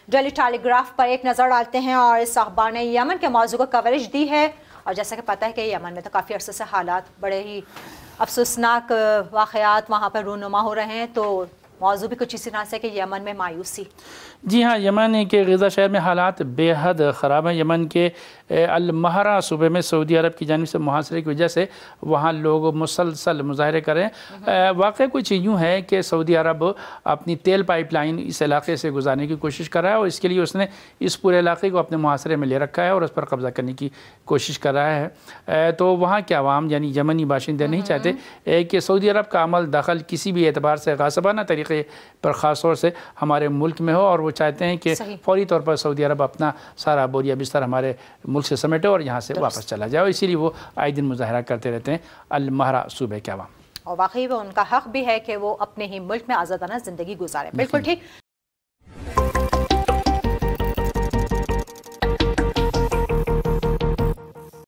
Daily ٹیلی graph پر ایک نظر ڈالتے ہیں اور اس اخبار نے یمن کے موضوع کو کوریج دی ہے، اور جیسا کہ پتہ ہے کہ یمن میں تو کافی عرصے سے حالات بڑے ہی افسوسناک واقعات وہاں پر رونما ہو رہے ہیں، تو موضوع بھی کچھ اسی طرح سے کہ یمن میں مایوسی۔ جی ہاں، یمن کے غزہ شہر میں حالات بے حد خراب ہیں۔ یمن کے المہرہ صوبے میں سعودی عرب کی جانب سے محاصرے کی وجہ سے وہاں لوگ مسلسل مظاہرے کر رہے ہیں۔ واقع کچھ یوں ہے کہ سعودی عرب اپنی تیل پائپ لائن اس علاقے سے گزارنے کی کوشش کر رہا ہے، اور اس کے لیے اس نے اس پورے علاقے کو اپنے محاصرے میں لے رکھا ہے اور اس پر قبضہ کرنے کی کوشش کر رہا ہے۔ تو وہاں کے عوام یعنی یمنی باشندے نہیں چاہتے کہ سعودی عرب کا عمل دخل کسی بھی اعتبار سے غاصبانہ طریقے پر خاص طور سے ہمارے ملک میں ہو، اور وہ چاہتے ہیں کہ فوری طور پر سعودی عرب اپنا سارا بوریا بستر ہمارے ملک سے سمیٹے اور یہاں سے واپس چلا جائے، اور اسی لیے وہ آئے دن مظاہرہ کرتے رہتے ہیں المہرہ صوبے کے عوام۔ اور واقعی وہ ان کا حق بھی ہے کہ وہ اپنے ہی ملک میں آزادانہ زندگی گزارے۔ بالکل ٹھیک۔